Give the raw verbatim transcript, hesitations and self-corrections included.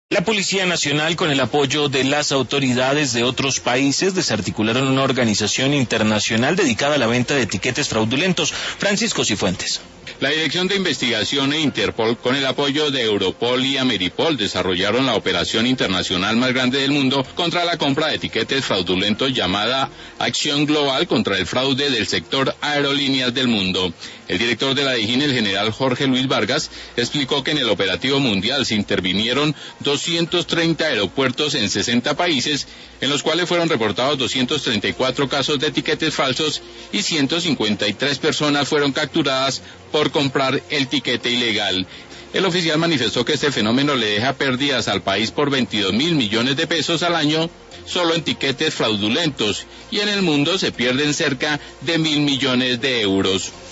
La Policía Nacional, con el apoyo de las autoridades de otros países, desarticularon una organización internacional dedicada a la venta de etiquetes fraudulentos. Francisco Cifuentes. La Dirección de Investigación e Interpol, con el apoyo de Europol y Ameripol, desarrollaron la operación internacional más grande del mundo contra la compra de etiquetes fraudulentos llamada Acción Global contra el Fraude del Sector Aerolíneas del Mundo. El director de la D I G I N, el general Jorge Luis Vargas, explicó que en el operativo mundial se intervinieron doscientos treinta aeropuertos en sesenta países, en los cuales fueron reportados doscientos treinta y cuatro casos de etiquetes falsos y ciento cincuenta y tres personas fueron capturadas por comprar el tiquete ilegal. El oficial manifestó que este fenómeno le deja pérdidas al país por veintidós mil millones de pesos al año solo en tiquetes fraudulentos, y en el mundo se pierden cerca de mil millones de euros.